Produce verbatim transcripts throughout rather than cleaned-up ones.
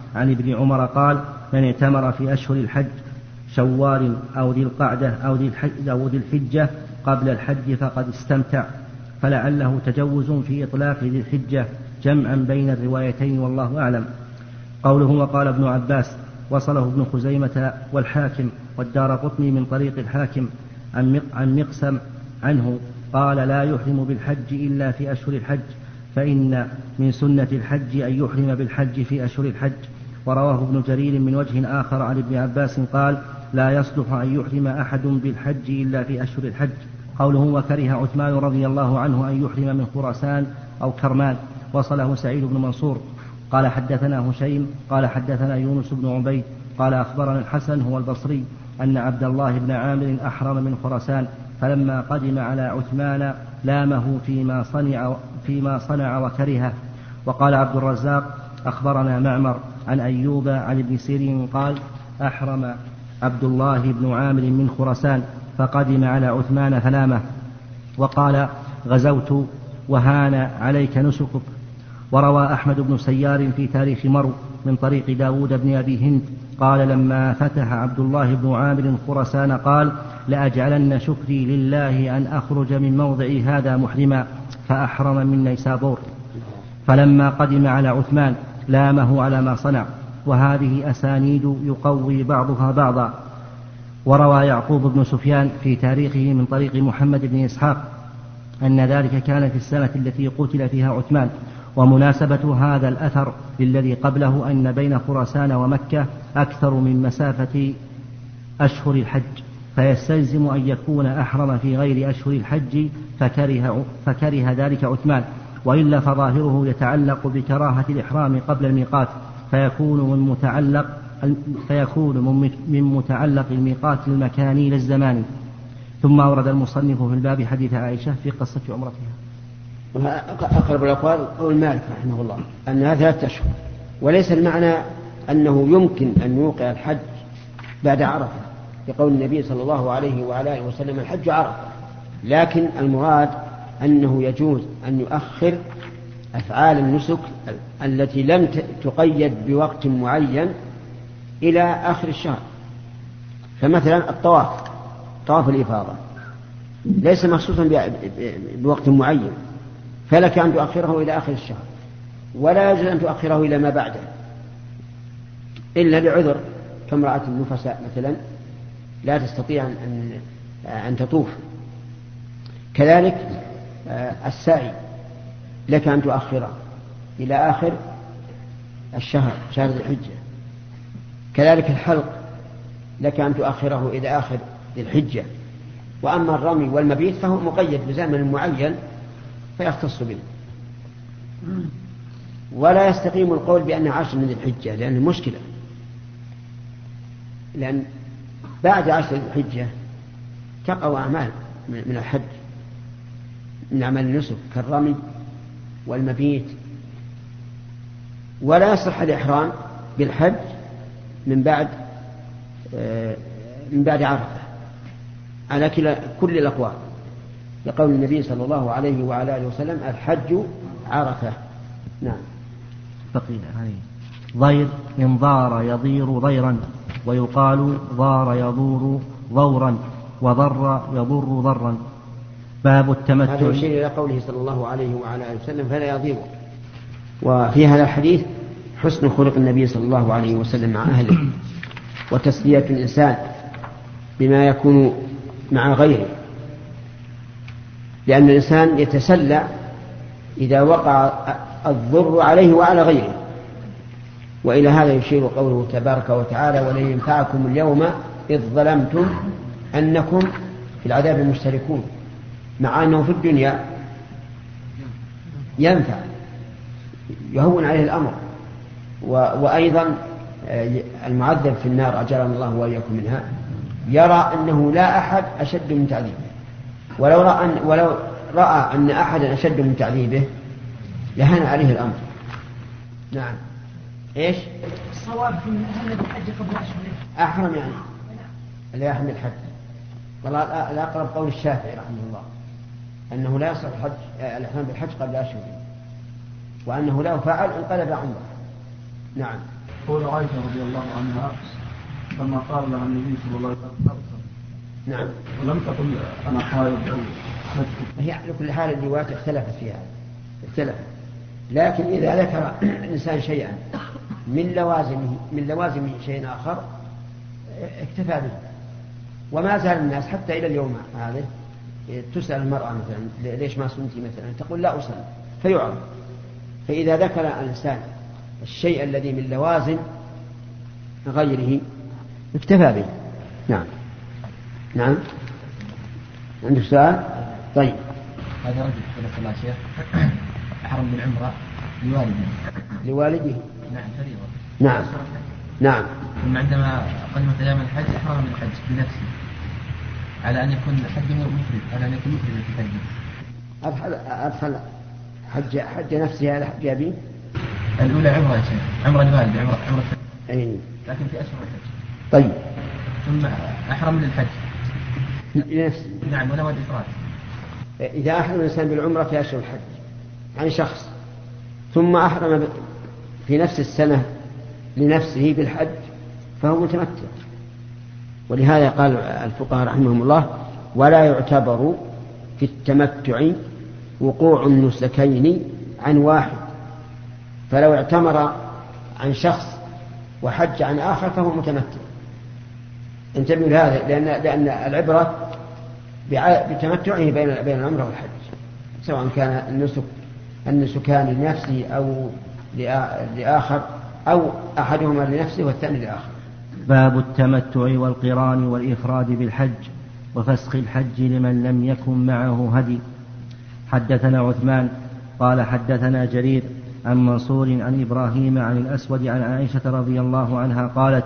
عن ابن عمر قال من اعتمر في أشهر الحج شوال أو ذي القعدة أو ذي الحج أو ذي الحجة قبل الحج فقد استمتع، فلعله تجوز في إطلاق ذي الحجة جمعا بين الروايتين والله أعلم. قوله وقال ابن عباس وصله ابن خزيمة والحاكم والدارقطني من طريق الحاكم عن مقسم عنه قال لا يحرم بالحج إلا في أشهر الحج، فإن من سنة الحج أن يحرم بالحج في أشهر الحج. ورواه ابن جرير من وجه آخر عن ابن عباس قال لا يصلح أن يحرم أحد بالحج إلا في أشهر الحج. قوله وكره عثمان رضي الله عنه أن يحرم من خراسان أو كرمان، وصله سعيد بن منصور قال حدثنا هشيم قال حدثنا يونس بن عبيد قال أخبرنا الحسن هو البصري أن عبد الله بن عامر أحرم من خراسان، فلما قدم على عثمان لامه فيما صنع, فيما صنع وكرهه. وقال عبد الرزاق أخبرنا معمر عن أيوب عن ابن سيرين قال أحرم عبد الله بن عامر من خراسان فقدم على عثمان فلامه وقال غزوت وهان عليك نسكك. وروى أحمد بن سيار في تاريخ مرو من طريق داود بن أبي هند قال لما فتح عبد الله بن عامر خراسان قال لأجعلن شكري لله أن أخرج من موضعي هذا محرما، فأحرم من نيسابور. فلما قدم على عثمان لامه على ما صنع. وهذه أسانيد يقوي بعضها بعضا. وروى يعقوب بن سفيان في تاريخه من طريق محمد بن إسحاق أن ذلك كان في السنة التي قتل فيها عثمان. ومناسبة هذا الأثر للذي قبله أن بين خراسان ومكة أكثر من مسافة أشهر الحج، فيستلزم أن يكون أحرم في غير أشهر الحج فكره, فكره ذلك عثمان، وإلا فظاهره يتعلق بكراهة الإحرام قبل الميقات، فيكون من متعلق, فيكون من متعلق الميقات المكاني للزمان. ثم أورد المصنف في الباب حديث عائشة في قصة عمرتها. أقرب الأقوال قول مالك رحمه الله أنها ثلاثة أشهر، وليس المعنى أنه يمكن أن يوقع الحج بعد عرفة لقول النبي صلى الله عليه وعلى آله وسلم الحج عرفة، لكن المراد أنه يجوز أن يؤخر أفعال النسك التي لم تقيد بوقت معين إلى آخر الشهر. فمثلا الطواف طواف الإفاضة ليس مخصوصا بوقت معين، فلك أن تؤخره إلى آخر الشهر، ولا يجوز أن تؤخره إلى ما بعده إلا لعذر، كامرأة النفساء مثلا لا تستطيع أن, أن تطوف. كذلك السعي لك أن تؤخره إلى آخر الشهر شهر ذي الحجة. كذلك الحلق لك أن تؤخره إلى آخر ذي الحجة. وأما الرمي والمبيت فهو مقيد بزمن معين فيختص به. ولا يستقيم القول بأن عشر من ذي الحجة، لأن المشكلة لأن بعد عشر ذي الحجة تقع أعمال من الحج من أعمال النسك كالرمي والمبيت، ولا يصح الإحرام بالحج من بعد من بعد عرفة على كل الأقوال، لقول النبي صلى الله عليه وعلى آله وسلم الحج عرفة. نعم. بقي ضير من ضار يضير ضيرا، ويقال ضار يضور ضورا، وضر يضر ضرا. باب التمتع. هذا يشير إلى قوله صلى الله عليه وعلى آله وسلم فلا يضير. وفي هذا الحديث حسن خلق النبي صلى الله عليه وسلم مع أهله، وتسلية الإنسان بما يكون مع غيره، لأن الإنسان يتسلى إذا وقع الضر عليه وعلى غيره. وإلى هذا يشير قوله تبارك وتعالى ولن ينفعكم اليوم إذ ظلمتم أنكم في العذاب مشتركون، مع أنه في الدنيا ينفع يهون عليه الأمر. وأيضا المعذب في النار أجرنا الله وإياكم منها يرى أنه لا أحد أشد من تعذيبه، ولو رأى أن, ولو رأى أن أحدا أشد من تعذيبه لهان عليه الأمر. نعم. إيش الصواب في أهل الحج قبل أشهر أحرم يعني لا يحمل الحج. والله لا أقرب قول الشافعي رحمه الله أنه لا يصح الحج الإحرام بالحج قبل أشهر، وأنه لو فعل انقلب عمره. نعم. قول عائشة رضي الله عنها لما قال لها النبي صلى الله عليه وسلم نعم ولم تقل أنا حائض أو هي على كل حال الروايات اختلفت فيها اختلفت لكن إذا ذكر الإنسان شيئا من لوازمه من لوازم شيء آخر اكتفى به. وما زال الناس حتى إلى اليوم هذا تسأل المرأة مثلا ليش ما صمتي مثلا تقول لا أصلي فيعرف. فإذا ذكر الإنسان الشيء الذي من لوازم غيره اكتفى به. نعم نعم عندك سؤال؟ طيب هذا رجل حفظه الله شيخ أحرم بالعمرة لوالده لوالده نعم فريضة نعم نعم ثم عندما قدمت أيام الحج أحرم بالحج بنفسه على أن يكون حجه مفرد على أن يكون مفرد في حجه. أدخل أدخل حج حج نفسه على حج أبيه. الأولى عمرة يا شيخ عمرة لوالده عمرة عمرة أي لكن في أشهر الحج. طيب ثم أحرم للحج لنفسه. نعم ونوى الإفراد. إذا أحرم الإنسان بالعمرة في أشهر الحج عن شخص ثم أحرم في نفس السنة لنفسه بالحج فهو متمتع. ولهذا قال الفقهاء رحمهم الله ولا يعتبر في التمتع وقوع النسكين عن واحد. فلو اعتمر عن شخص وحج عن آخر فهو متمتع. انتبهوا لهذا لأن, لأن العبرة بتمتعه بين بين العمرة والحج سواء كان النسك النسكان لنفسه أو لآخر أو أحدهما لنفسه والثاني لآخر. باب التمتع والقران والإفراد بالحج وفسخ الحج لمن لم يكن معه هدي. حدثنا عثمان قال حدثنا جرير عن منصور عن إبراهيم عن الأسود عن عائشة رضي الله عنها قالت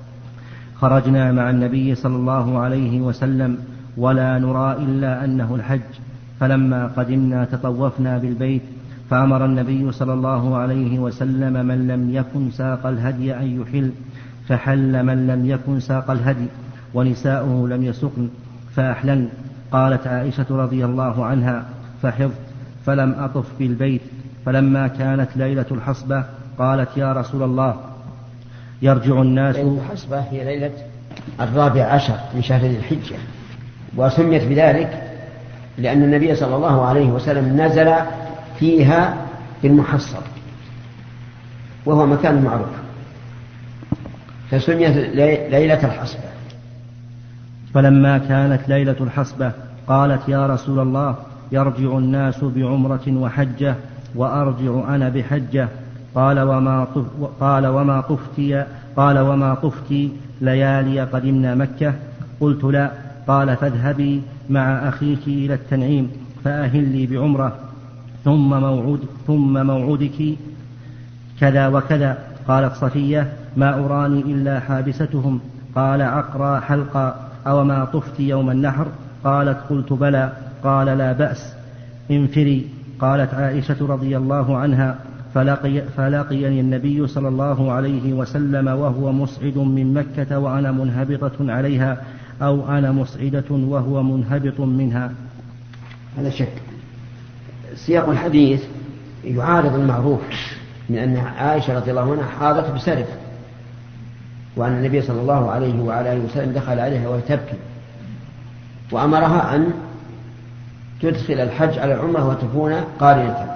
خرجنا مع النبي صلى الله عليه وسلم ولا نرى إلا أنه الحج فلما قدمنا تطوفنا بالبيت فأمر النبي صلى الله عليه وسلم من لم يكن ساق الهدي أن يحل فحل من لم يكن ساق الهدي ونساؤه لم يسقن فأحلن. قالت عائشة رضي الله عنها فحفظت فلم أطف بالبيت فلما كانت ليلة الحصبة قالت يا رسول الله يرجع الناس. ليلة الحصبة هي ليلة الرابع عشر من شهر ذي الحجة وسميت بذلك لأن النبي صلى الله عليه وسلم نزل فيها بالمحصر وهو مكان معروف فسميت ليلة الحصبة. فلما كانت ليلة الحصبة قالت يا رسول الله يرجع الناس بعمرة وحجة وأرجع أنا بحجة. قال وما طف قال وما طفتي قال وما طفتي ليالي قدمنا مكة. قلت لا. قال فاذهبي مع أخيك إلى التنعيم فأهلي بعمرة ثم موعود ثم موعودك كذا وكذا. قالت صفية ما أراني إلا حابستهم. قال عقرى حلقا أو ما طفت يوم النحر. قالت قلت بلى. قال لا بأس انفري. قالت عائشة رضي الله عنها فلقي فلقيني النبي صلى الله عليه وسلم وهو مصعد من مكة وأنا منهبطة عليها أو أنا مصعدة وهو منهبط منها. هذا شك. سياق الحديث يعارض المعروف من أن عائشة رضي الله عنها حاضت بسرف وأن النبي صلى الله عليه وعلى آله وسلم دخل عليها وهي تبكي وأمرها أن تدخل الحج على العمرة وتكون قارنة.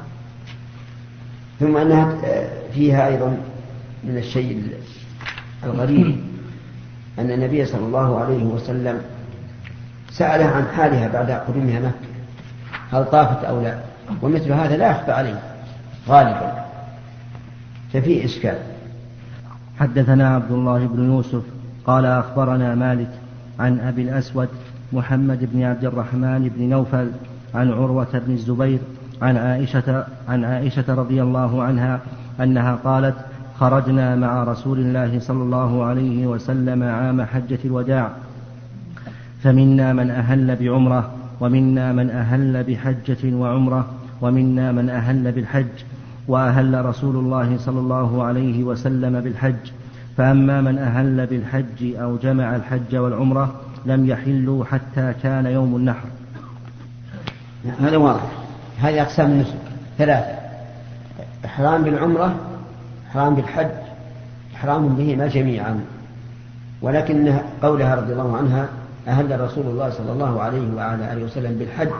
ثم أنها فيها أيضا من الشيء الغريب أن النبي صلى الله عليه وسلم سألها عن حالها بعد قدومها مكة هل طافت أو لا ومثل هذا لا يخفى عليه غالبا ففي إشكال. حدثنا عبد الله بن يوسف قال أخبرنا مالك عن أبي الأسود محمد بن عبد الرحمن بن نوفل عن عروة بن الزبير عن عائشة, عن عائشة رضي الله عنها أنها قالت خرجنا مع رسول الله صلى الله عليه وسلم عام حجة الوداع فمنا من أهل بعمرة ومنا من أهل بحجة وعمرة ومنا من أهل بالحج وأهل رسول الله صلى الله عليه وسلم بالحج. فأما من أهل بالحج أو جمع الحج والعمرة لم يحلوا حتى كان يوم النحر. هذا واضح. هذه أقسام النسك ثلاثة: إحرام بالعمرة، إحرام بالحج، إحرام بهما جميعا، ولكن قولها رضي الله عنها أهل رسول الله صلى الله عليه وعلى آله وسلم بالحج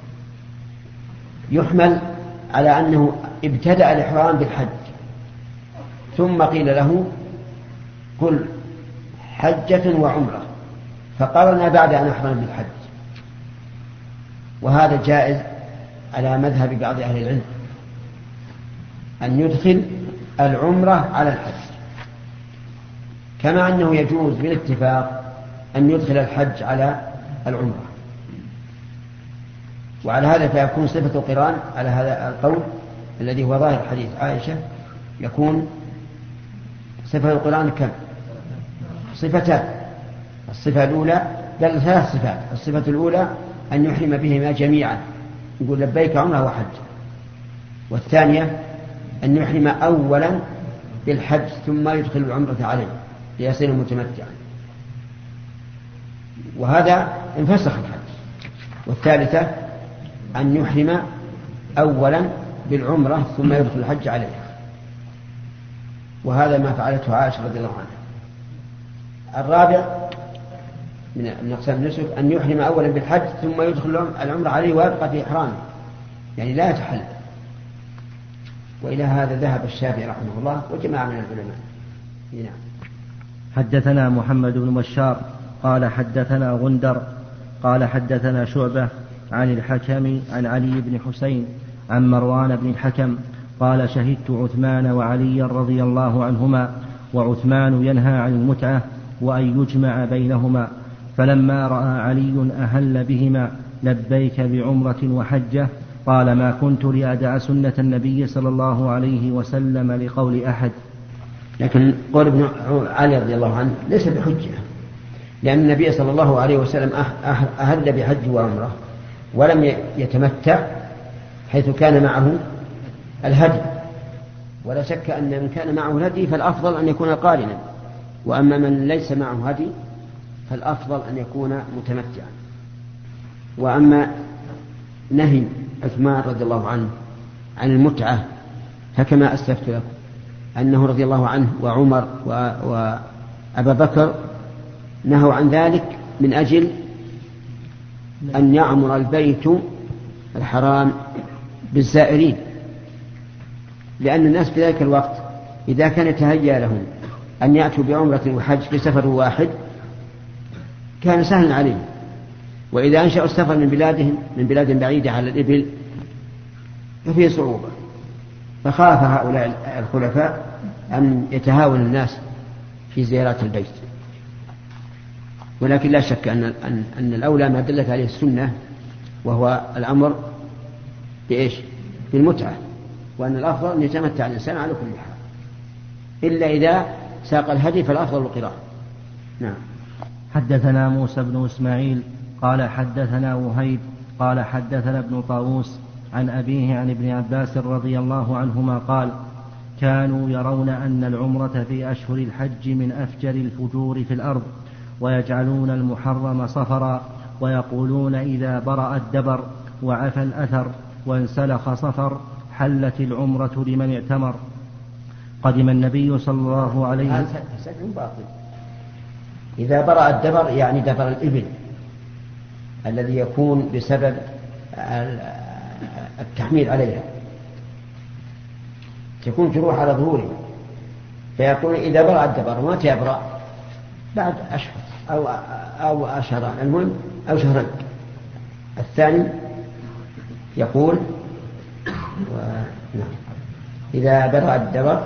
يحمل على أنه ابتدأ الإحرام بالحج ثم قيل له قل حجة وعمرة فقرنا بعد أن أحرم بالحج، وهذا جائز على مذهب بعض أهل العلم أن يدخل العمرة على الحج، كما أنه يجوز بالاتفاق أن يدخل الحج على العمرة. وعلى هذا فيكون صفة القران على هذا القول الذي هو ظاهر حديث عائشة يكون صفة القران كم؟ صفتان. الصفة الأولى بل ثلاث صفات. الصفة الأولى أن يحرم بهما جميعا يقول لبيك عمره وحج، والثانية أن يحرم أولا بالحج ثم يدخل العمرة عليه ليصير متمتعا، وهذا انفسخ الحج. والثالثة أن يحرم أولا بالعمرة ثم يدخل الحج عليها، وهذا ما فعلته عائشة رضي الله عنها. الرابع من أقسام النسك أن يحرم أولا بالحج ثم يدخل العمرة عليه ويبقى في إحرامه، يعني لا يتحل. وإلى هذا ذهب الشافعي رحمه الله وجماعة من العلماء. نعم. حدثنا محمد بن بشار قال حدثنا غندر قال حدثنا شعبة عن الحكم عن علي بن حسين عن مروان بن الحكم قال شهدت عثمان وعليا رضي الله عنهما وعثمان ينهى عن المتعة وأن يجمع بينهما، فلما رأى علي أهل بهما لبيك بعمرة وحجة قال ما كنت لأدع سنة النبي صلى الله عليه وسلم لقول أحد. لكن قول ابن علي رضي الله عنه ليس بحجة، لأن النبي صلى الله عليه وسلم أهل بحج وعمرة ولم يتمتع حيث كان معه الهدي، ولا شك أن من كان معه الهدي فالأفضل أن يكون قارنا، وأما من ليس معه هدي فالأفضل أن يكون متمتعا. وأما نهي عثمان رضي الله عنه عن المتعة فكما أسلفت لكم أنه رضي الله عنه وعمر وأبا بكر نهوا عن ذلك من أجل أن يعمر البيت الحرام بالزائرين، لأن الناس في ذلك الوقت إذا كان يتهيأ لهم أن يأتوا بعمرة وحج في سفر واحد كان سهلا عليهم، وإذا أنشأوا السفر من بلادهم من بلاد بعيدة على الإبل ففيه صعوبة، فخاف هؤلاء الخلفاء أن يتهاون الناس في زيارات البيت. ولكن لا شك أن, أن, أن الأولى ما دلت عليه السنة وهو الأمر بإيش؟ بالمتعة، وأن الأفضل أن يتمتع الإنسان على كل حال، إلا إذا ساق الهدي فالأفضل القراءة. نعم. حدثنا موسى بن إسماعيل قال حدثنا وهيب قال حدثنا ابن طاووس عن أبيه عن ابن عباس رضي الله عنهما قال كانوا يرون أن العمرة في أشهر الحج من أفجر الفجور في الأرض، ويجعلون المحرم صفرا، ويقولون إذا برأ الدبر وعفى الأثر وانسلخ صفر حلت العمرة لمن اعتمر. قدم النبي صلى الله عليه وسلم. إذا برأ الدبر يعني دبر الإبل الذي يكون بسبب التحميل عليها، تكون جروح على ظهوره، فيقول إذا برأ الدبر وما تبرأ بعد أشهر أو أو أشهران المهم أو شهرين. الثاني يقول و... نعم. إذا برأ الدبر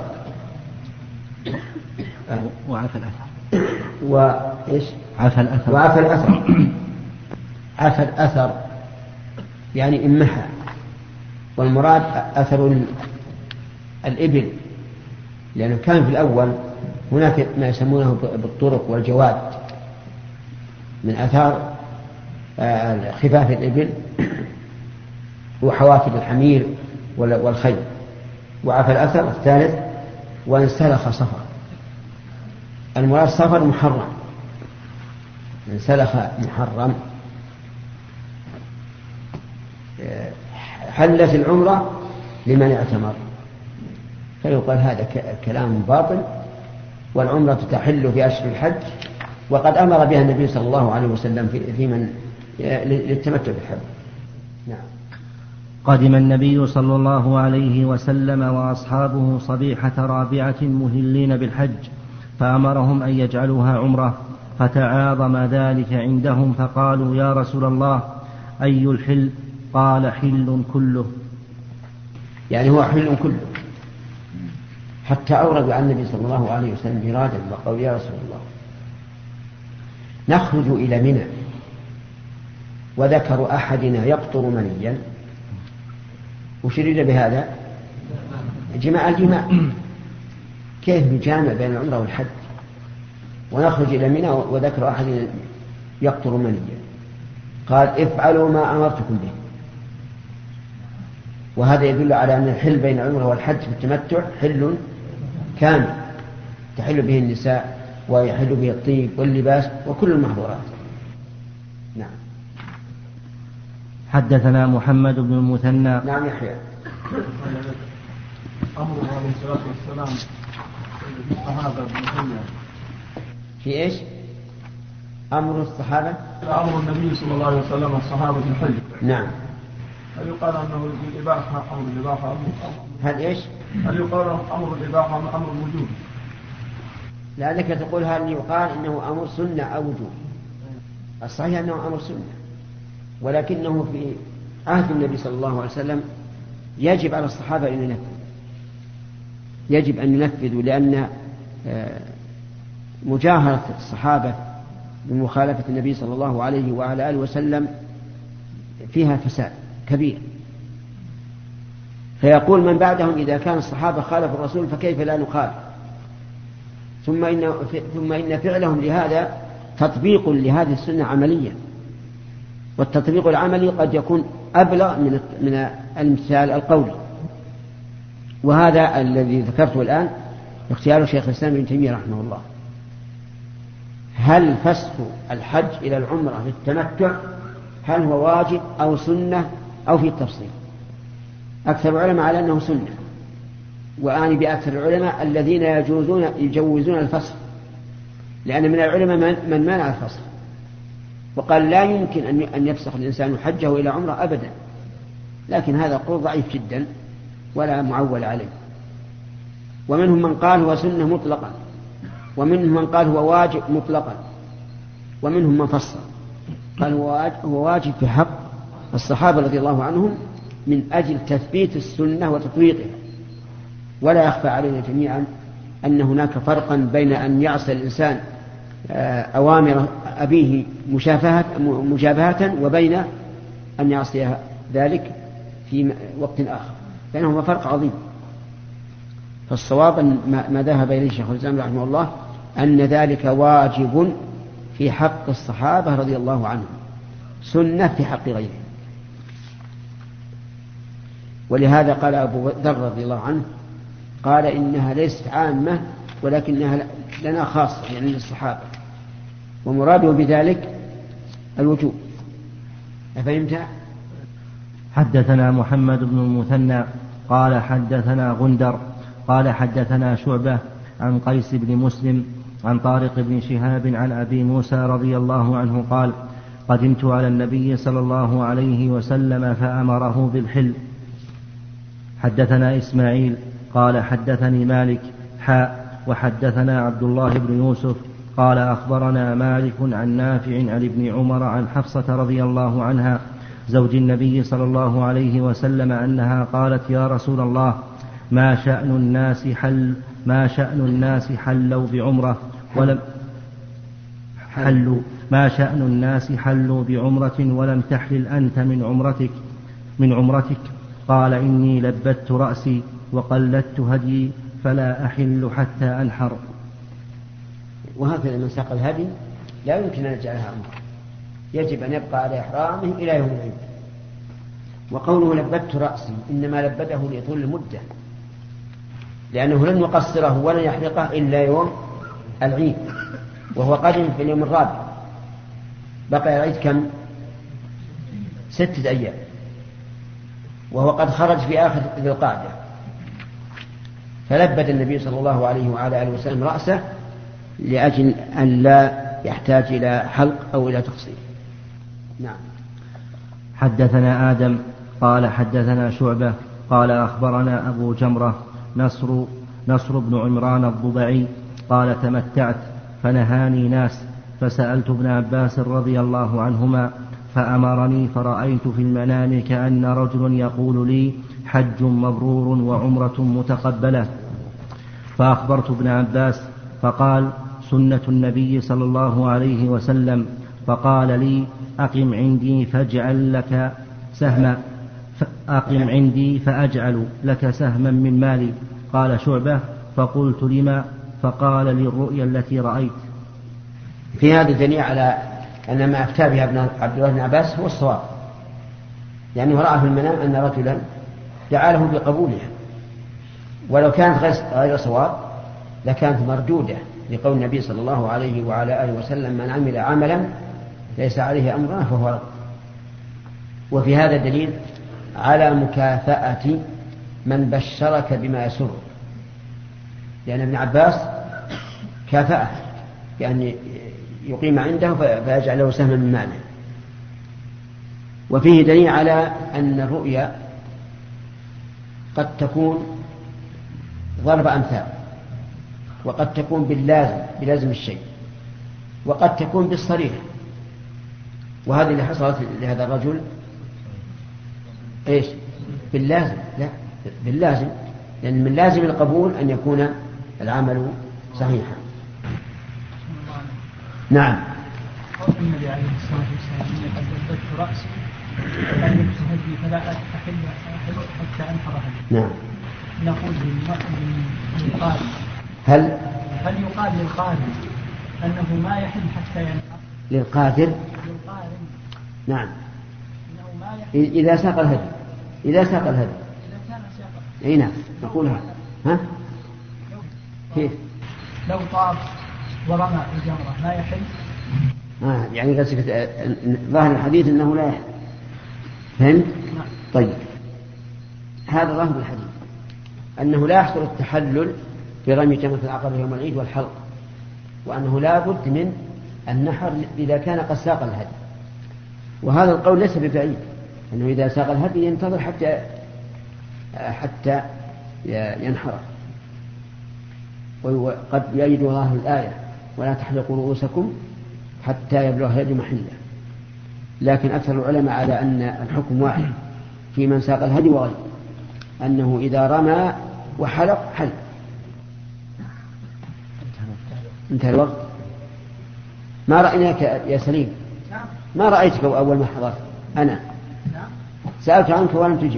وعفى الأثر وإيش عفى الأثر وعفى الأثر عفى الأثر يعني إمحى، والمراد أثر الإبل، لأنه كان في الأول هناك ما يسمونه بالطرق والجواد من أثار خفاف الإبل وحوافر الحمير والخيل. وعفى الأثر الثالث وانسلخ صفر، المراد صفر محرم، انسلخ محرم. حلت العمرة لمن اعتمر، فيقال هذا كلام باطل والعمرة تحل في أشهر الحج، وقد أمر بها النبي صلى الله عليه وسلم في من للتمتع بالحج. نعم. قدم النبي صلى الله عليه وسلم وأصحابه صبيحة رابعة مهلين بالحج، فأمرهم أن يجعلوها عمرة، فتعاظم ذلك عندهم فقالوا يا رسول الله أي الحل؟ قال حل كله، يعني هو حل كله، حتى أوردوا عن النبي صلى الله عليه وسلم إرادا وقالوا يا رسول الله نخرج إلى منى وذكر أحدنا يقطر منيا، وشرد بهذا جماع الجماع، كيف نجامع بين العمرة والحج ونخرج إلى منى وذكر أحدنا يقطر منيا؟ قال افعلوا ما أمرتكم به. وهذا يدل على أن الحل بين العمرة والحج في التمتع حل كامل، تحل به النساء ويحل به الطيب واللباس وكل المحظورات. نعم. حدثنا محمد بن المثنى. نعم يحيى. أمر عليه الصلاة والسلام الصحابة بالحل. في إيش؟ أمر الصحابة؟ أمر النبي صلى الله عليه وسلم الصحابة بالحج. نعم. هل يقال أنه الإباحة أمر الإباحة؟ هل إيش؟ هل يقال أمر الإباحة أم أمر الوجوب؟ لعلك تقول هل يقال إنه أمر سنة أو وجوب؟ الصحيح أنه أمر سنة، ولكنه في عهد النبي صلى الله عليه وسلم يجب على الصحابة أن ينفذوا، يجب أن ينفذوا، لأن مجاهرة الصحابة بمخالفة النبي صلى الله عليه وعلى آله وسلم فيها فساد كبير. فيقول من بعدهم إذا كان الصحابة خالفوا الرسول فكيف لا نخالف؟ ثم إن, ثم إن فعلهم لهذا تطبيق لهذه السنة عمليا، والتطبيق العملي قد يكون أبلغ من من المثال القولي. وهذا الذي ذكرته الآن اختيار شيخ الإسلام ابن تيمية رحمه الله. هل فسخ الحج إلى العمرة في التمتع هل هو واجب أو سنة أو في التفصيل؟ أكثر العلماء على أنه سنة، وآني بأكثر العلماء الذين يجوزون يجوزون الفسخ، لأن من العلماء من منع الفسخ وقال لا يمكن أن يفسخ الإنسان حجه إلى عمرة أبدا، لكن هذا قول ضعيف جدا ولا معول عليه. ومنهم من قال هو سنة مطلقا، ومنهم من قال هو واجب مطلقا، ومنهم من فصل قال هو واجب في حق الصحابة رضي الله عنهم من أجل تثبيت السنة وتطبيقها. ولا يخفى علينا جميعا أن هناك فرقا بين أن يعصي الإنسان أوامر أبيه مشابهة وبين أن يعصي ذلك في وقت آخر، بينهما فرق عظيم. فالصواب ما ذهب إليه الشيخ الإسلام رحمه الله أن ذلك واجب في حق الصحابة رضي الله عنهم، سنة في حق غيرهم. ولهذا قال أبو ذر رضي الله عنه قال إنها ليست عامة ولكنها لنا خاصة، يعني للصحابة، ومراده بذلك الوجوب. أفهمت؟ حدثنا محمد بن المثنى قال حدثنا غندر قال حدثنا شعبة عن قيس بن مسلم عن طارق بن شهاب عن أبي موسى رضي الله عنه قال قدمت على النبي صلى الله عليه وسلم فأمره بالحل. حدثنا إسماعيل قال حدثني مالك حاء وحدثنا عبد الله بن يوسف قال أخبرنا مالك عن نافع عن ابن عمر عن حفصة رضي الله عنها زوج النبي صلى الله عليه وسلم أنها قالت يا رسول الله ما شأن الناس حل ما شأن الناس حلوا بعمرة ولم حلوا ما شأن الناس حلوا بعمرة ولم تحلل أنت من عمرتك من عمرتك قال إني لبت رأسي وقلدت هدي فلا أحل حتى أنحر. وهكذا من ساق الهدي لا يمكن أن يجعلها عمرة، يجب أن يبقى على إحرامه إلى يوم العيد. وقوله لبت رأسي إنما لبته لطول المدة، لأنه لن يقصره ولن يحرقه إلا يوم العيد، وهو قادم في اليوم الرابع، بقي العيد كم؟ ستة أيام، وهو قد خرج في آخر ذي القعدة، فلبد النبي صلى الله عليه وعلى آله وسلم رأسه لأجل أن لا يحتاج إلى حلق أو إلى تقصير. نعم. حدثنا آدم قال حدثنا شعبة قال أخبرنا أبو جمرة نصر, نصر بن عمران الضبعي قال تمتعت فنهاني ناس فسألت ابن عباس رضي الله عنهما فأمرني فرأيت في المنام كأن رجل يقول لي حج مبرور وعمرة متقبلة، فأخبرت ابن عباس فقال سنة النبي صلى الله عليه وسلم، فقال لي أقم عندي فاجعل لك سهما أقم عندي فأجعل لك سهما من مالي. قال شعبة فقلت لما؟ فقال للرؤيا التي رأيت. في هذا دليل على أن ما أفتى بها ابن عبد الله بن عباس هو الصواب، لأنه رأى في المنام أن رجلا دعا له بقبولها، ولو كانت غير صواب لكانت مردودة لقول النبي صلى الله عليه وعلى آله وسلم من عمل عملا ليس عليه أمرنا فهو رد. وفي هذا دليل على مكافأة من بشرك بما يسره، لأن ابن عباس كافأه يعني يقيم عنده فيجعل له سهما من ماله. وفيه دليل على أن الرؤيا قد تكون ضرب أمثال، وقد تكون باللازم بلازم الشيء، وقد تكون بالصريح، وهذه اللي حصلت لهذا الرجل ايش؟ باللازم، لا باللازم، لأن من لازم القبول أن يكون العمل صحيحا. نعم. قول النبي عليه الصلاة والسلام إني قد بددت رأسي فلا يلبس هدي فلا أحل حتى أنحر هدي. نعم. نقول للقارئ هل هل يقال للقارئ أنه ما يحل حتى ينحر؟ للقادر. للقارئ. نعم. إنه ما يحل إذا ساق الهدي. إذا ساق الهدي. إذا كان ساق. أي نعم. نقولها. ها؟ كيف؟ لو طاف ورمى الجمرة ما يحل؟ آه يعني قصدك ظاهر الحديث أنه لا يحل. فهمت؟ نعم. طيب. هذا ظاهر الحديث أنه لا يحصل التحلل برمي جمرة العقبة يوم العيد والحلق، وأنه لا بد من النحر إذا كان قد ساق الهدي. وهذا القول ليس ببعيد، أنه إذا ساق الهدي ينتظر حتى حتى ينحر. وقد يجد الله الآية ولا تحلقوا رؤوسكم حتى يبلغ الهدي محله، لكن أكثر العلماء على أن الحكم واحد في من ساق الهدي وغيره، أنه إذا رمى وحلق حل. انتهى الوقت. ما رأيناك يا سليم؟ ما رأيتك أول ما حضرت؟ أنا سألت عنك ولم تجب.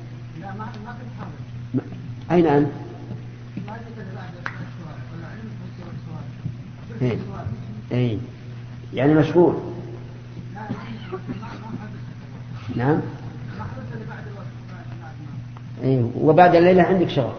أين أنت؟ إيه. إيه. يعني مشغول. نعم. إيه. وبعد الليلة عندك شغل.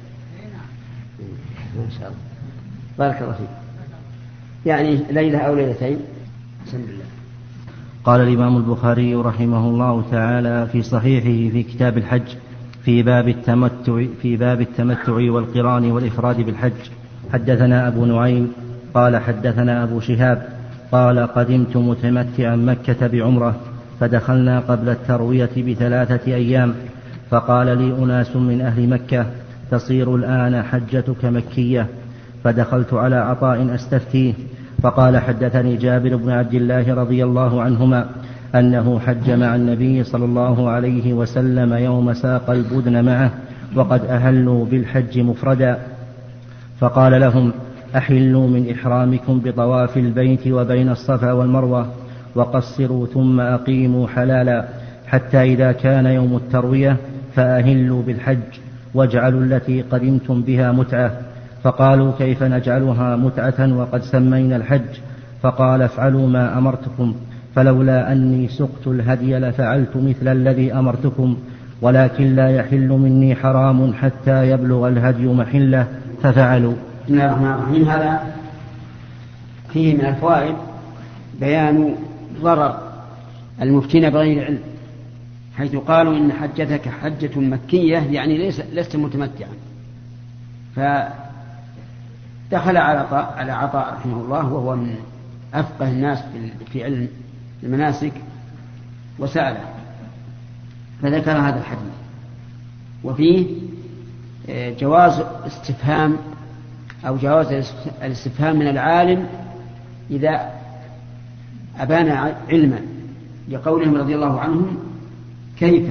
ما شاء الله. بارك الله فيك. يعني ليلة أو ليلتين. بسم الله. قال الإمام البخاري رحمه الله تعالى في صحيحه في كتاب الحج في باب التمتع في باب التمتع والقران والإفراد بالحج. حدثنا أبو نعيم قال حدثنا أبو شهاب قال قدمت متمتعا مكة بعمرة فدخلنا قبل التروية بثلاثة أيام، فقال لي أناس من أهل مكة تصير الآن حجتك مكية، فدخلت على عطاء أستفتيه فقال حدثني جابر بن عبد الله رضي الله عنهما أنه حج مع النبي صلى الله عليه وسلم يوم ساق البدن معه وقد أهلوا بالحج مفردا، فقال لهم أحلوا من إحرامكم بطواف البيت وبين الصفا والمروة وقصروا ثم أقيموا حلالا حتى إذا كان يوم التروية فأهلوا بالحج واجعلوا التي قدمتم بها متعة. فقالوا كيف نجعلها متعة وقد سمينا الحج؟ فقال افعلوا ما أمرتكم، فلولا أني سقت الهدي لفعلت مثل الذي أمرتكم، ولكن لا يحل مني حرام حتى يبلغ الهدي محله ففعلوا. بسم الله الرحمن الرحيم. هذا فيه من الفوائد بيان ضرر المفتين بغير علم، حيث قالوا إن حجتك حجة مكية يعني ليس لست متمتعا، دخل على عطاء على عطاء رحمه الله وهو من أفقه الناس في علم المناسك وسأله فذكر هذا الحديث، وفيه جواز استفهام أو جواز الاستفهام من العالم إذا أبان علما، لقولهم رضي الله عنهم كيف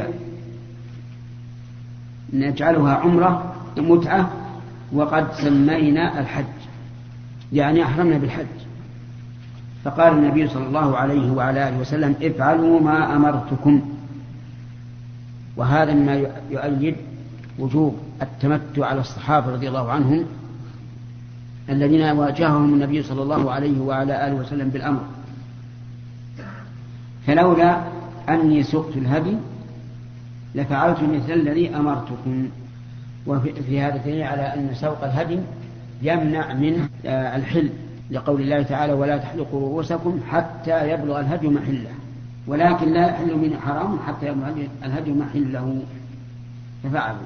نجعلها عمرة متعة وقد سمينا الحج، يعني أحرمنا بالحج. فقال النبي صلى الله عليه وعلى آله وسلم افعلوا ما أمرتكم. وهذا ما يؤيد وجوب التمتع على الصحابة رضي الله عنهم الذين واجههم النبي صلى الله عليه وعلى آله وسلم بالأمر. فلولا أني سقت الهدي لفعلت مثل الذي أمرتكم. وفي هذا دليل على أن سوق الهدي يمنع من الحل، لقول الله تعالى ولا تحلقوا رؤوسكم حتى يبلغ الهدي محله، ولكن لا يحل من حرام حتى يبلغ الهدي محله، ففعلوا.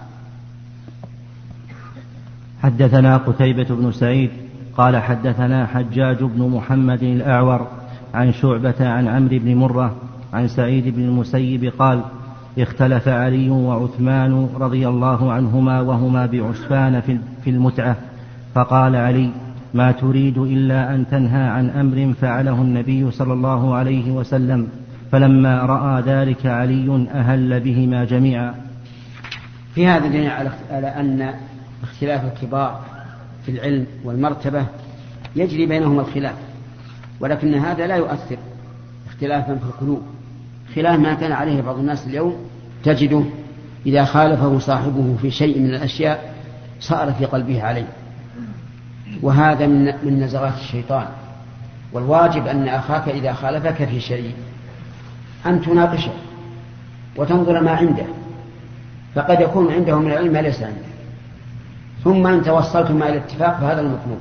حدثنا قتيبة بن سعيد قال حدثنا حجاج بن محمد الأعور عن شعبة عن عمرو بن مرة عن سعيد بن المسيب قال اختلف علي وعثمان رضي الله عنهما وهما بعسفان في المتعة، فقال علي ما تريد إلا أن تنهى عن أمر فعله النبي صلى الله عليه وسلم، فلما رأى ذلك علي أهل بهما جميعا. في هذا دليل على أن اختلاف الكبار في العلم والمرتبة يجري بينهما الخلاف، ولكن هذا لا يؤثر اختلافا في القلوب، خلاف ما كان عليه بعض الناس اليوم تجده إذا خالفه صاحبه في شيء من الأشياء صار في قلبه عليه، وهذا من نزغات الشيطان. والواجب أن أخاك إذا خالفك في شيء أن تناقشه وتنظر ما عنده، فقد يكون عنده من العلم ما ليس عنده، ثم إن توصلتم إلى الاتفاق فهذا المطلوب،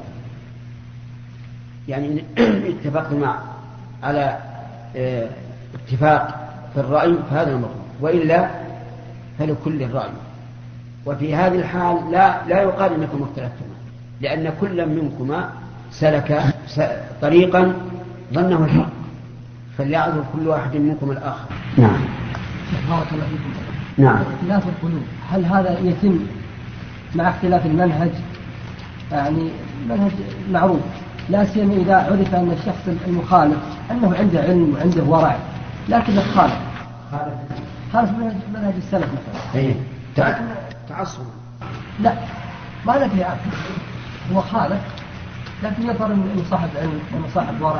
يعني اتفقتم على اه اتفاق في الرأي فهذا المطلوب، وإلا فلكل رأي. وفي هذه الحال لا, لا يقال أنكم اختلفتما، لأن كل منكما سلك طريقا ظنه الحق، فليعذر كل واحد منكم الآخر. نعم. بارك الله فيكم. نعم. اختلاف القلوب هل هذا يتم مع اختلاف المنهج؟ يعني منهج معروف، لا سيما إذا عرف أن الشخص المخالف أنه عنده علم وعنده ورع، لكن خالف خالف منهج السلف مثلا. ايه تعصب. لا ما له فيه، هو خالف لكن يظهر انه صاحب علم وانه صاحب ورع.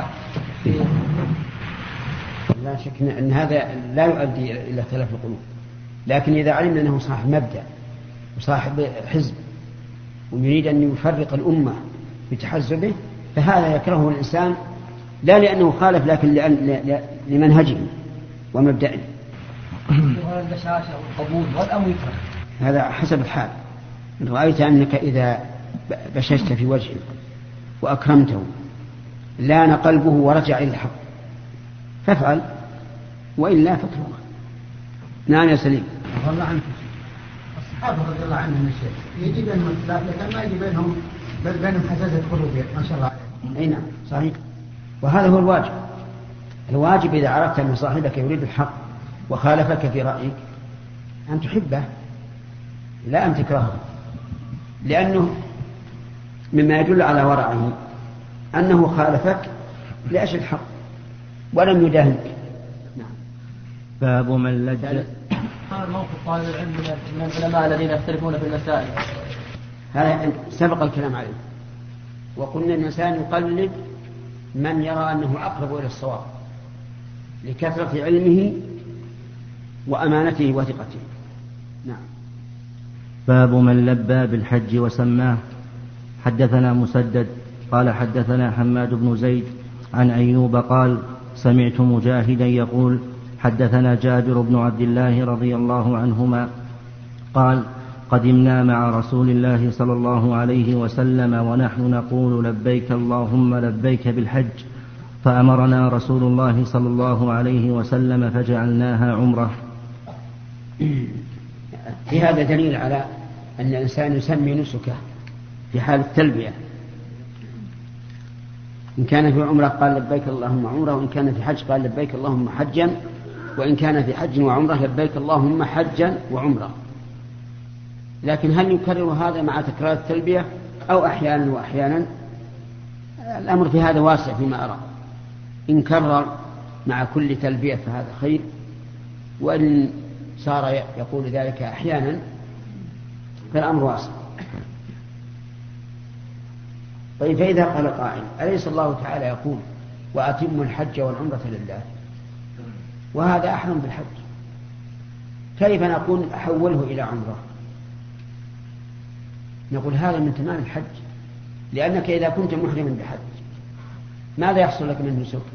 لا شك ان هذا لا يؤدي الى اختلاف القلوب، لكن اذا علمنا انه صاحب مبدأ وصاحب حزب ويريد ان يفرق الامه بتحزبه فهذا يكرهه الانسان، لا لانه خالف لكن لأن لمنهجه ومبدئه. البشاشة والقبول والأمر يكره، هذا حسب الحال. إن رأيت أنك إذا بششت في وجهه وأكرمته لان قلبه ورجع إلى الحق فافعل، وإلا فاتركه. نعم يا سليم. والله عنك الصحابة رضي الله عنهم الشيء يجي بينهم اختلاف لكن ما يجي بينهم بينهم حساسة قلوب ما شاء الله عليهم. أي نعم صحيح، وهذا هو الواجب. الواجب إذا عرفت أن صاحبك يريد الحق وخالفك في رأيك أن تحبه لا أن تكرهه، لأنه مما يدل على ورعه أنه خالفك لأجل الحق ولم يداهنك. نعم. باب من لج. هذا موقف طالب العلم من العلماء الذين يختلفون في المسائل، هذا سبق الكلام عليه، وقلنا الإنسان يقلد من يرى أنه أقرب إلى الصواب لكثرة علمه وأمانته وثقته. نعم. باب من لبى بالحج وسماه. حدثنا مسدد قال حدثنا حماد بن زيد عن أيوب قال سمعت مجاهدا يقول حدثنا جابر بن عبد الله رضي الله عنهما قال قدمنا مع رسول الله صلى الله عليه وسلم ونحن نقول لبيك اللهم لبيك بالحج، فأمرنا رسول الله صلى الله عليه وسلم فجعلناها عمرة. في هذا دليل على أن الإنسان يسمي نسكه في حال التلبية إن كان في عمرة قال لبيك اللهم عمرة، وإن كان في حج قال لبيك اللهم حجا، وإن كان في حج وعمرة لبيك اللهم حجا وعمرة. لكن هل يكرر هذا مع تكرار التلبية أو أحيانا وأحيانا؟ الأمر في هذا واسع فيما أرى. إن كرر مع كل تلبية فهذا خير، وإن صار يقول ذلك أحيانا فالأمر واسع. طيب، فإذا قال قائل أليس الله تعالى يقول وأتموا الحج والعمرة لله، وهذا أحرم بالحج، كيف نقول أحوله إلى عمرة؟ نقول هذا من تمام الحج، لأنك إذا كنت محرما بحج ماذا يحصل لك من نسك؟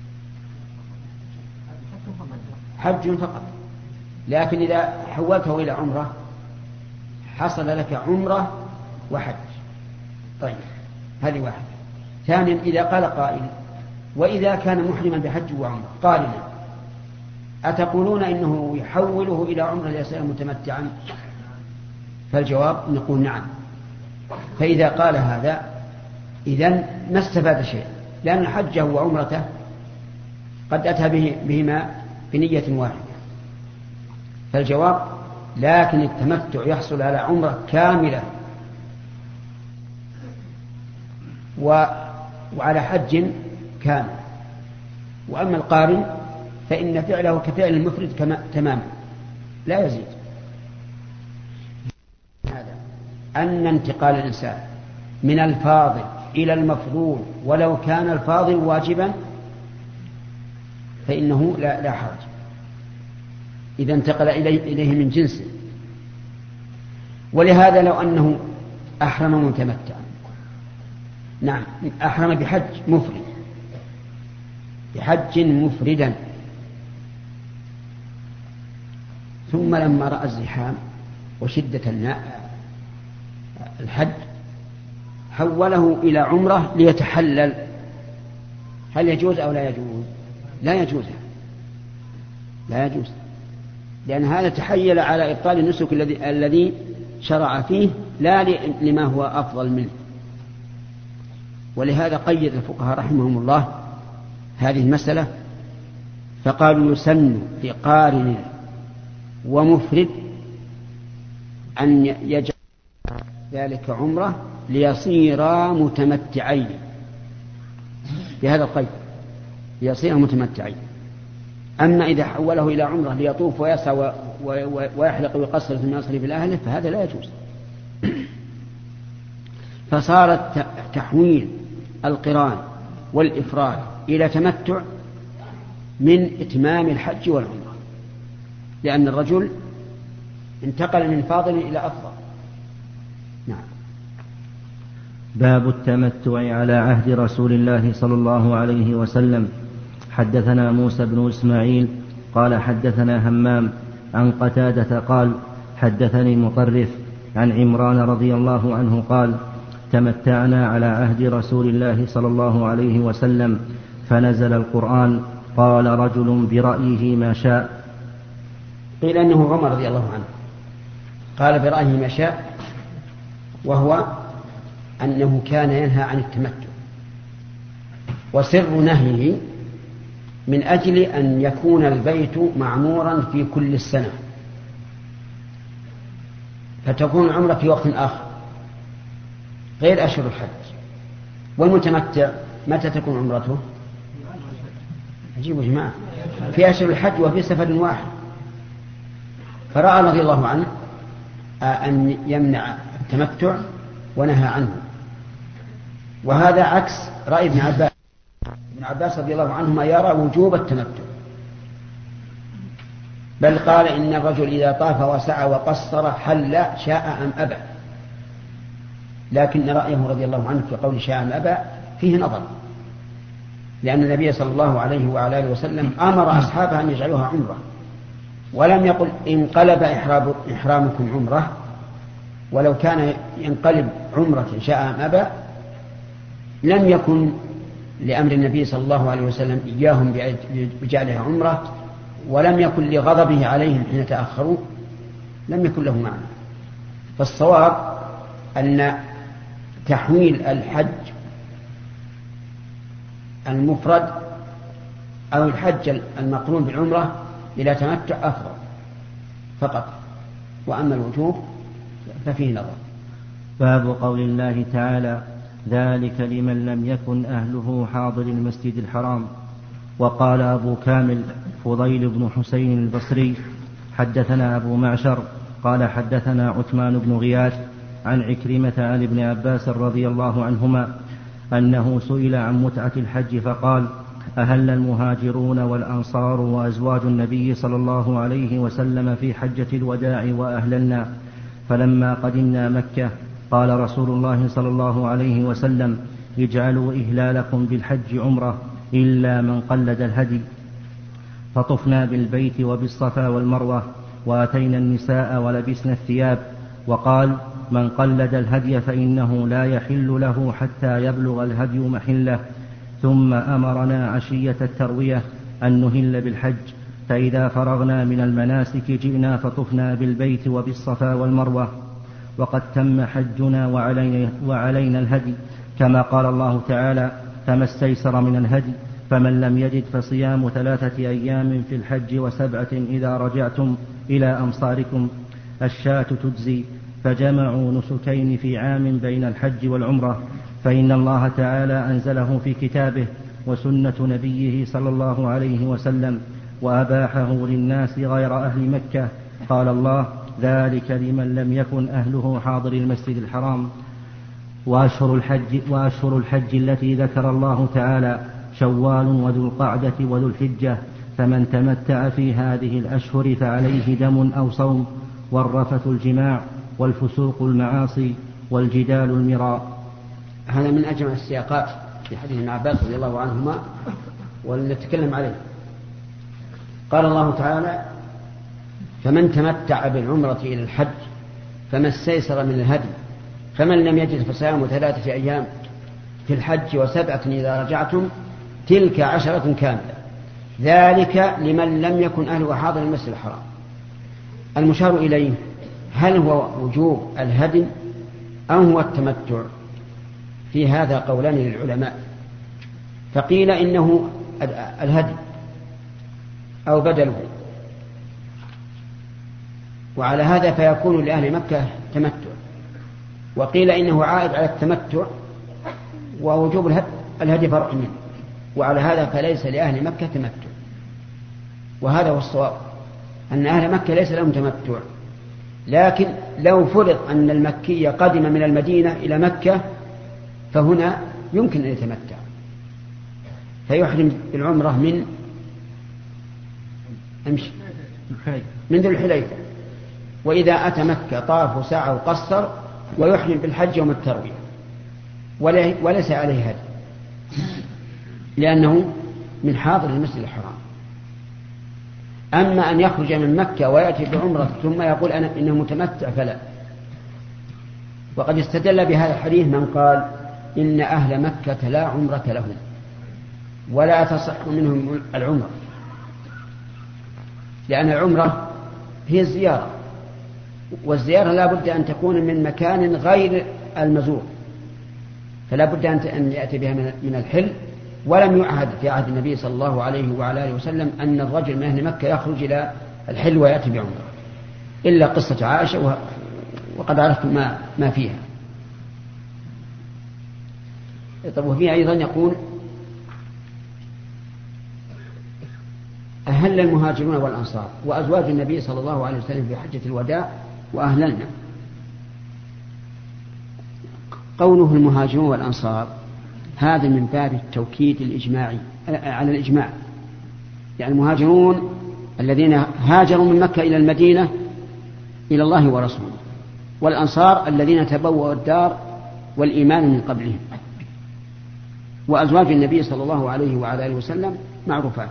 حج فقط. لكن إذا حولته إلى عمرة حصل لك عمرة وحج. طيب، هذه واحدة. ثانيا، إذا قال قائل وإذا كان محرما بحج وعمرة قارنا، أتقولون إنه يحوله إلى عمرة ليصير متمتعا؟ فالجواب نقول نعم. فإذا قال هذا إذن ما استفاد شيء، لأن حجه وعمرته قد أتى به بهما بنية واحدة. فالجواب لكن التمتع يحصل على عمرة كاملة وعلى حج كامل. وأما القارن فإن فعله كفعل المفرد تماما لا يزيد. هذا أن انتقال الإنسان من الفاضل إلى المفضول ولو كان الفاضل واجبا فإنه لا, لا حرج إذا انتقل إليه من جنسه. ولهذا لو أنه أحرم متمتعا، نعم أحرم بحج مفرد، بحج مفردا، ثم لما رأى الزحام وشدة الحج حوله إلى عمرة ليتحلل، هل يجوز أو لا يجوز؟ لا يجوز، لا يجوز، لأن هذا تحيل على إبطال النسك الذي الذي شرع فيه لا لما هو أفضل منه. ولهذا قيد الفقهاء رحمهم الله هذه المسألة فقالوا يسن لقارن ومفرد أن يجعل ذلك عمرة ليصيرا متمتعين، بهذا القيد ليصيرا متمتعين. أما إذا حوله إلى عمرة ليطوف ويسعى ويحلق ويقصر ثم يصرف إلى أهله فهذا لا يجوز. فصار تحويل القران والإفراد إلى تمتع من إتمام الحج والعمرة، لأن الرجل انتقل من فاضل إلى أفضل. نعم. باب التمتع على عهد رسول الله صلى الله عليه وسلم. حدثنا موسى بن إسماعيل قال حدثنا همام عن قتادة قال حدثني مطرف عن عمران رضي الله عنه قال تمتعنا على عهد رسول الله صلى الله عليه وسلم فنزل القرآن قال رجل برأيه ما شاء. قيل أنه عمر رضي الله عنه قال برأيه ما شاء، وهو أنه كان ينهى عن التمتع، وسر نهيه من أجل أن يكون البيت معمورا في كل السنة، فتكون العمرة في وقت آخر غير أشهر الحج. والمتمتع متى تكون عمرته؟ عجيب يا جماعة، في أشهر الحج وفي سفر واحد. فرأى رضي الله عنه أن يمنع التمتع ونهى عنه، وهذا عكس رأي ابن عباس. ابن عباس رضي الله عنهما يرى وجوب التمتع، بل قال إن الرجل إذا طاف وسعى وقصر حل شاء أم أبى. لكن رأيه رضي الله عنه في قول شاء أم أبى فيه نظر، لأن النبي صلى الله عليه وعلى آله وسلم أمر أصحابه أن يجعلوها عمرة، ولم يقل انقلب إحرامكم عمرة. ولو كان ينقلب عمرة شاء أم أبى لم يكن لأمر النبي صلى الله عليه وسلم إياهم بجعلها عمرة، ولم يكن لغضبه عليهم حين تأخروا، لم يكن له معنى. فالصواب أن تحويل الحج المفرد أو الحج المقرون بالعمرة إلى تمتع أفضل فقط، وأما الوجوب ففيه نظر. باب قول الله تعالى: ذلك لمن لم يكن أهله حاضر المسجد الحرام. وقال أبو كامل فضيل بن حسين البصري: حدثنا أبو معشر قال حدثنا عثمان بن غياث عن عكرمة عن ابن عباس رضي الله عنهما أنه سئل عن متعة الحج فقال: أهل المهاجرون والأنصار وأزواج النبي صلى الله عليه وسلم في حجة الوداع وأهللنا، فلما قدمنا مكة قال رسول الله صلى الله عليه وسلم: اجعلوا إهلالكم بالحج عمرة إلا من قلد الهدي. فطفنا بالبيت وبالصفا والمروة وأتينا النساء ولبسنا الثياب. وقال: من قلد الهدي فإنه لا يحل له حتى يبلغ الهدي محله. ثم أمرنا عشية التروية أن نهل بالحج، فإذا فرغنا من المناسك جئنا فطفنا بالبيت وبالصفا والمروة وقد تم حجنا وعلينا, وعلينا الهدي، كما قال الله تعالى: فما استيسر من الهدي، فمن لم يجد فصيام ثلاثة أيام في الحج وسبعة إذا رجعتم إلى أمصاركم. الشاة تجزي. فجمعوا نسكين في عام بين الحج والعمرة، فإن الله تعالى أنزله في كتابه وسنة نبيه صلى الله عليه وسلم وأباحه للناس غير أهل مكة. قال الله: ذلك لمن لم يكن أهله حاضر المسجد الحرام. وأشهر الحج, وأشهر الحج التي ذكر الله تعالى شوال وذو القعدة وذو الحجة، فمن تمتع في هذه الأشهر فعليه دم أو صوم، والرفث الجماع، والفسوق المعاصي، والجدال المراء. هذا من أجمع السياقات في حديث ابن عباس رضي الله عنهما ولنتكلم عليه. قال الله تعالى: فمن تمتع بالعمرة إلى الحج فما استيسر من الهدي، فمن لم يجد فصيام ثلاثة أيام في الحج وسبعة إذا رجعتم تلك عشرة كاملة، ذلك لمن لم يكن أهله حاضر المسجد الحرام. المشار إليه هل هو وجوب الهدي أو هو التمتع؟ في هذا قولان للعلماء، فقيل إنه الهدي أو بدله، وعلى هذا فيكون لأهل مكة تمتع، وقيل إنه عائد على التمتع ووجوب الهدي فرع منه، وعلى هذا فليس لأهل مكة تمتع. وهذا هو الصواب، أن أهل مكة ليس لهم تمتع، لكن لو فرض أن المكي قدم من المدينة إلى مكة فهنا يمكن أن يتمتع، فيحرم بالعمرة من أمشي من ذو الحليفة، وإذا أتى مكة طاف وسعى وقصر، ويحرم بالحج يوم التروية وليس عليه هدي، لأنه من حاضر المسجد الحرام. أما أن يخرج من مكة ويأتي بعمرة ثم يقول أنا إنه متمتع فلا. وقد استدل بهذا الحديث من قال إن أهل مكة لا عمرة لهم ولا تصح منهم العمرة، لأن العمرة هي الزيارة، والزيارة لا بد أن تكون من مكان غير المزور، فلا بد أن يأتي بها من الحل. ولم يعهد في عهد النبي صلى الله عليه وعلى آله وسلم أن الرجل من أهل مكة يخرج إلى الحل ويأتي بعمرة، إلا قصة عائشة وقد عرفتم ما, ما فيها. طب وفيها أيضا يقول: أهل المهاجرون والأنصار وأزواج النبي صلى الله عليه وسلم في حجة الوداع وأهللنا. قوله المهاجرون والأنصار هذا من باب التوكيد الإجماعي على الإجماع، يعني المهاجرون الذين هاجروا من مكة إلى المدينة إلى الله ورسوله، والأنصار الذين تبوأوا الدار والإيمان من قبلهم، وأزواج النبي صلى الله عليه وعلى آله وسلم معروفات.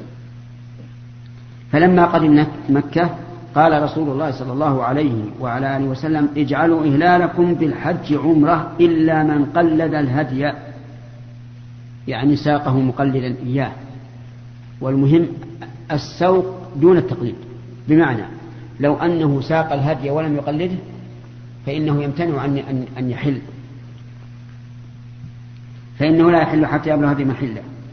فلما قدمنا مكة قال رسول الله صلى الله عليه وعلى آله وسلم: اجعلوا إهلالكم بالحج عمرة إلا من قلد الهدي، يعني ساقه مقلدا إياه. والمهم السوق دون التقليد، بمعنى لو أنه ساق الهدي ولم يقلده فإنه يمتنع أن يحل، فإنه لا يحل حتى يبلغ هذه محله.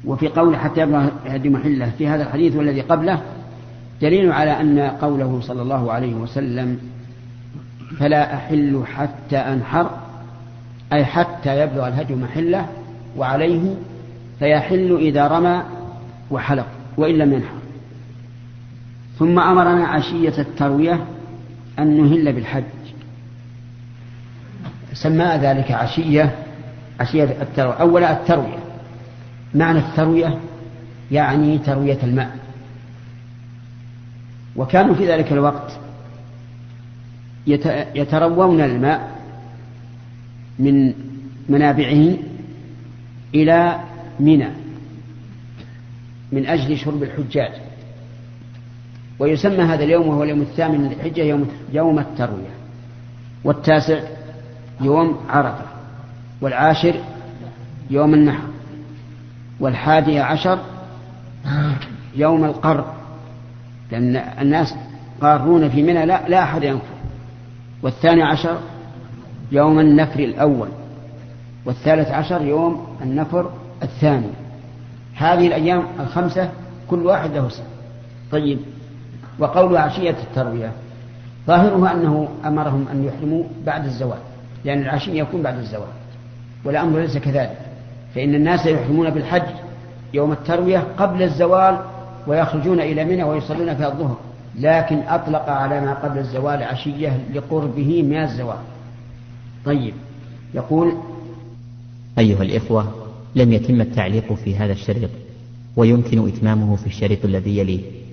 وفي قول حتى يبلغ الهدي محله في هذا الحديث والذي قبله دليل على أن قوله صلى الله عليه وسلم فلا أحل حتى أنحر أي حتى يبلغ الهدي محله وعليه فيحل إذا رمى وحلق وإن لم ينحر. ثم أمرنا عشية التروية أن نهل بالحج، سمى ذلك عشية عشية التروية. أولا التروية، معنى التروية يعني تروية الماء، وكانوا في ذلك الوقت يتروون الماء من منابعه إلى منى من أجل شرب الحجاج، ويسمى هذا اليوم وهو اليوم الثامن من الحجة يوم, يوم التروية، والتاسع يوم عرفة، والعاشر يوم النحر، والحادي عشر يوم القر، لأن الناس قارون في منى لا, لا أحد ينفر، والثاني عشر يوم النفر الأول، والثالث عشر يوم النفر الثاني. هذه الأيام الخمسة كل واحد له سنة. طيب، وقول عشية التروية ظاهره أنه أمرهم أن يحرموا بعد الزوال، لأن العشي يكون بعد الزوال، والأمر ليس كذلك، فإن الناس يحرمون بالحج يوم التروية قبل الزوال ويخرجون إلى منى ويصلون فيها الظهر، لكن أطلق على ما قبل الزوال عشية لقربه من الزوال. طيب، يقول: أيها الإخوة، لم يتم التعليق في هذا الشريط، ويمكن إتمامه في الشريط الذي يليه.